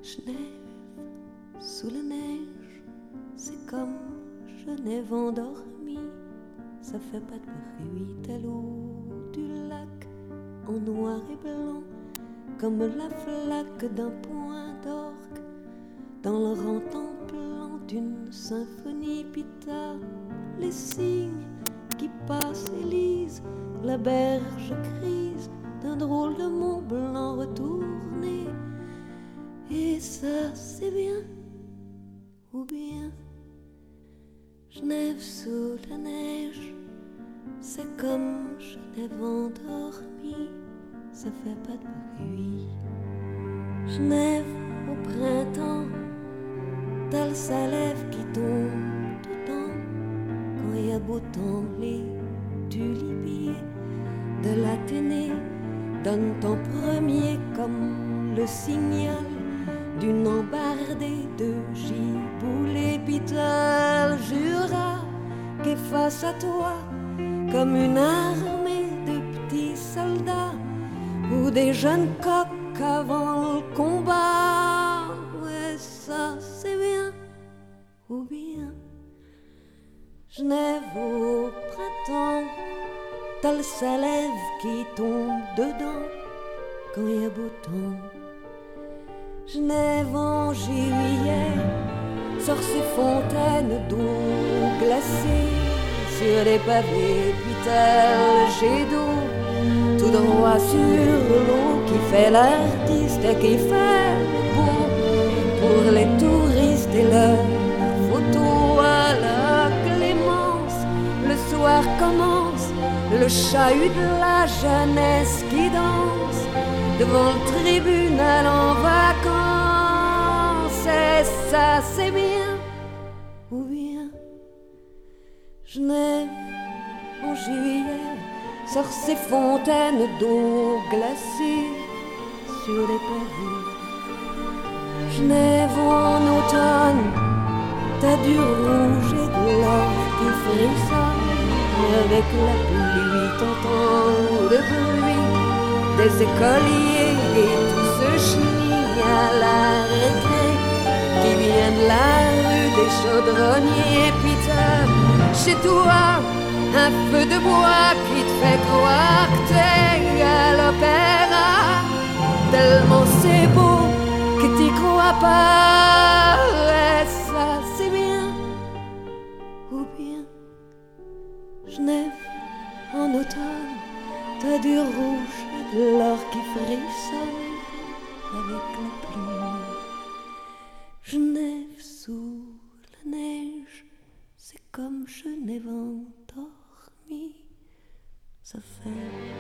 Genève, sous la neige, c'est comme Genève endormie. Ça fait pas de bruit à l'eau du lac, en noir et blanc, comme la flaque d'un point d'orgue. Dans le rentemplant d'une symphonie pita, les cygnes qui passent et lisent la berge grise d'un drôle de Mont Blanc retourné. Et ça c'est bien, ou bien Genève sous la neige, c'est comme Genève endormie, ça fait pas de bruit. Genève au printemps, t'as le salève qui tombe dedans, quand il y a beau temps, les tulipiers de l'Athénée donnent en premier comme le signal d'une embardée de giboulées. Pis t'as le Jura qui est face à toi comme une armée de petits soldats ou des jeunes coqs avant le combat. Ouais, ça c'est bien, ou bien Genève au printemps, t'as le salève qui tombe dedans quand il y a beau temps. Genève en juillet sort ses fontaines d'eau glacée sur les pavés, puis tel jet d'eau tout droit sur l'eau qui fait l'artiste et qui fait le beau pour les touristes et leurs photos à la Clémence. Le soir commence le chahut de la jeunesse qui danse devant le tribunal en vacances. Et ça c'est bien, ou bien Genève en juillet sort ses fontaines d'eau glacée sur les pavés. Genève en automne, t'as du rouge et de l'or qui frissonne avec la pluie, t'entends le bruit des écoliers et tout ce chenille à la récré qui vient de la rue des chaudronniers. Puis t'as chez toi un feu de bois qui te fait croire que t'es à l'opéra, tellement c'est beau que t'y crois pas. Et ça c'est bien, ou bien Genève en automne, t'as du rouge et de l'or qui frissonne avec la pluie. Genève sous la neige, c'est comme Genève endormie, ça fait